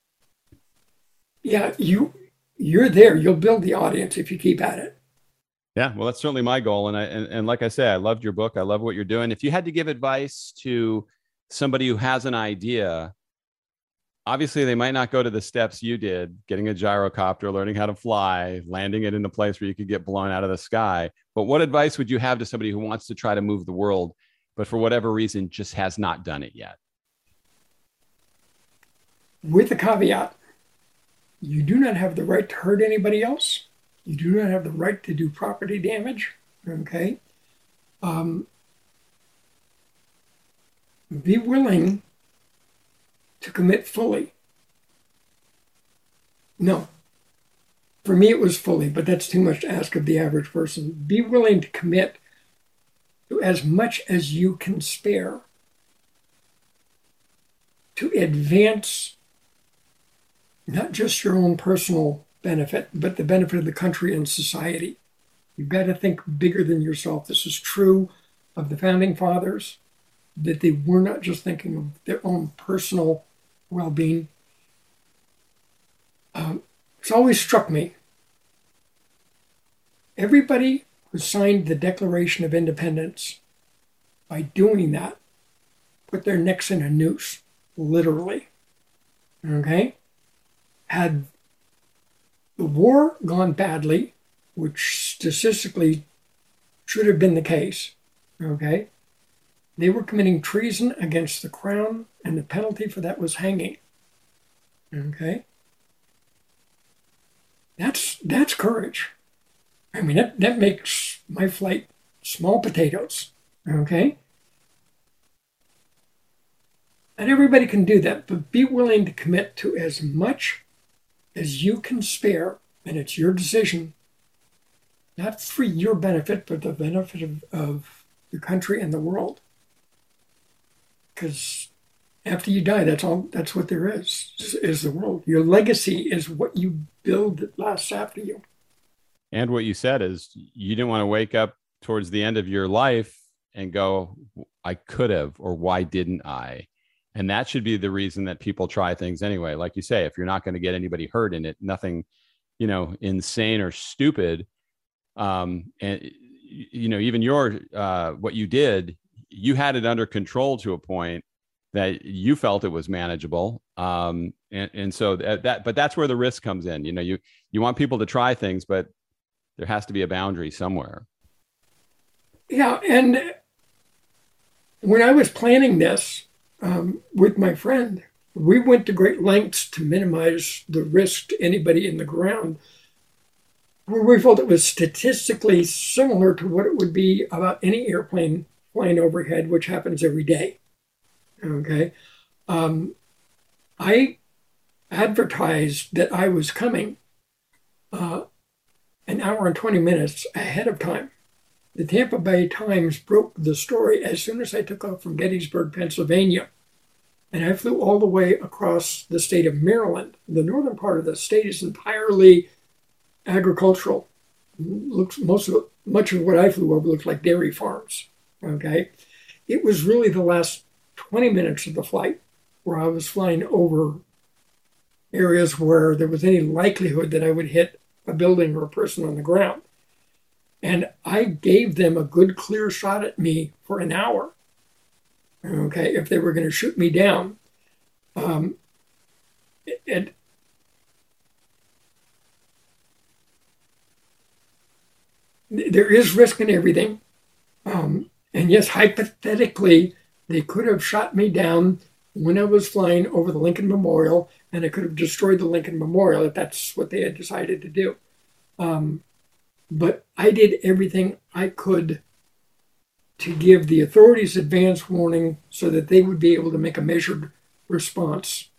Speaker 2: yeah, you you're there. You'll build the audience if you keep at it.
Speaker 1: Yeah, well, that's certainly my goal. And I and, and like I say, I loved your book. I love what you're doing. If you had to give advice to somebody who has an idea, obviously they might not go to the steps you did, getting a gyrocopter, learning how to fly, landing it in a place where you could get blown out of the sky. But what advice would you have to somebody who wants to try to move the world, but for whatever reason just has not done it yet?
Speaker 2: With the caveat, you do not have the right to hurt anybody else. You do not have the right to do property damage. Okay? Um, be willing to commit fully. No. For me, it was fully, but that's too much to ask of the average person. Be willing to commit to as much as you can spare to advance not just your own personal benefit, but the benefit of the country and society. You've got to think bigger than yourself. This is true of the founding fathers, that they were not just thinking of their own personal well-being. Um, it's always struck me. Everybody who signed the Declaration of Independence, by doing that, put their necks in a noose, literally. Okay? Had the war gone badly, which statistically should have been the case, okay, they were committing treason against the crown, and the penalty for that was hanging. Okay? That's that's courage. I mean, that, that makes my flight small potatoes. Okay? And everybody can do that, but be willing to commit to as much as you can spare, and it's your decision, not for your benefit, but the benefit of, of the country and the world. Because after you die, that's all. That's what there is, is, is the world. Your legacy is what you build that lasts after you.
Speaker 1: And what you said is you didn't want to wake up towards the end of your life and go, I could have, or why didn't I? And that should be the reason that people try things anyway. Like you say, if you're not going to get anybody hurt in it, nothing, you know, insane or stupid. Um, and, you know, even your, uh, what you did, you had it under control to a point that you felt it was manageable. Um, and, and so that, that, but that's where the risk comes in. You know, you, you want people to try things, but there has to be a boundary somewhere.
Speaker 2: Yeah. And when I was planning this, Um, with my friend, we went to great lengths to minimize the risk to anybody in the ground, where we felt it was statistically similar to what it would be about any airplane flying overhead, which happens every day. Okay. Um, I advertised that I was coming uh, an hour and twenty minutes ahead of time. The Tampa Bay Times broke the story as soon as I took off from Gettysburg, Pennsylvania. And I flew all the way across the state of Maryland. The northern part of the state is entirely agricultural. Looks most of it, much of what I flew over looks like dairy farms. Okay, it was really the last twenty minutes of the flight where I was flying over areas where there was any likelihood that I would hit a building or a person on the ground. And I gave them a good clear shot at me for an hour. Okay, if they were going to shoot me down. Um, it, it, there is risk in everything. Um, and yes, hypothetically, they could have shot me down when I was flying over the Lincoln Memorial, and I could have destroyed the Lincoln Memorial if that's what they had decided to do. Um, But I did everything I could to give the authorities advance warning so that they would be able to make a measured response.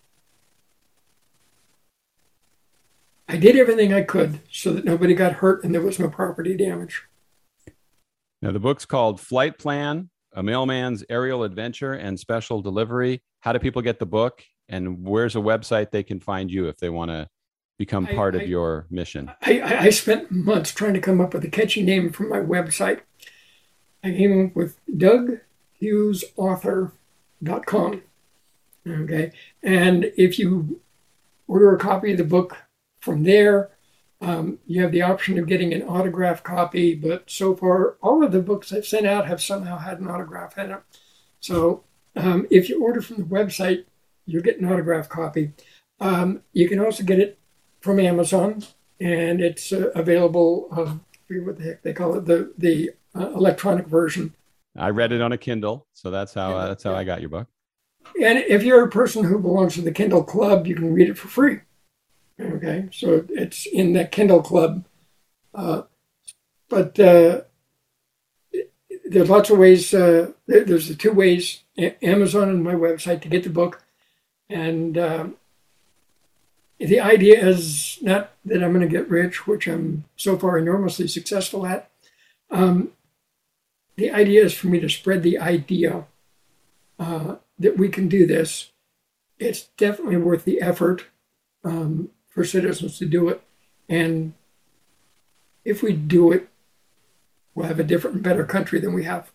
Speaker 2: I did everything I could so that nobody got hurt and there was no property damage.
Speaker 1: Now, the book's called Flight Plan, A Mailman's Aerial Adventure and Special Delivery. How do people get the book? And where's a website they can find you if they want to become part I, I, of your mission?
Speaker 2: I, I spent months trying to come up with a catchy name for my website. I came up with Doug Hughes Author dot com. Okay. And if you order a copy of the book from there, Um, you have the option of getting an autographed copy, but so far, all of the books I've sent out have somehow had an autograph in it. So um, if you order from the website, you'll get an autographed copy. Um, you can also get it from Amazon, and it's uh, available, uh, I forget what the heck they call it, the, the uh, electronic version.
Speaker 1: I read it on a Kindle, so that's how uh, that's how
Speaker 2: yeah.
Speaker 1: I got your book.
Speaker 2: And if you're a person who belongs to the Kindle Club, you can read it for free. Okay, so it's in that Kindle Club. Uh, but uh, there's lots of ways. Uh, there's the two ways, Amazon and my website, to get the book. And um, the idea is not that I'm going to get rich, which I'm so far enormously successful at. Um, the idea is for me to spread the idea uh, that we can do this. It's definitely worth the effort. Um, for citizens to do it. And if we do it, we'll have a different and better country than we have.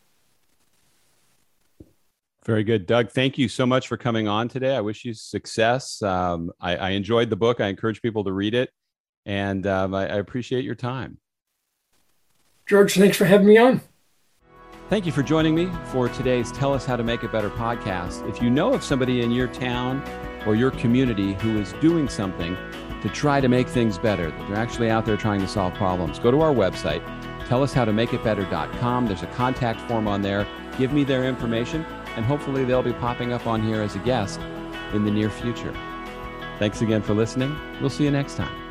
Speaker 1: Very good. Doug, thank you so much for coming on today. I wish you success. Um, I, I enjoyed the book. I encourage people to read it. And um, I, I appreciate your time.
Speaker 2: George, thanks for having me on.
Speaker 1: Thank you for joining me for today's Tell Us How to Make It Better podcast. If you know of somebody in your town or your community who is doing something to try to make things better, that they're actually out there trying to solve problems, go to our website, tell us how to make it better dot com. There's a contact form on there. Give me their information, and hopefully they'll be popping up on here as a guest in the near future. Thanks again for listening. We'll see you next time.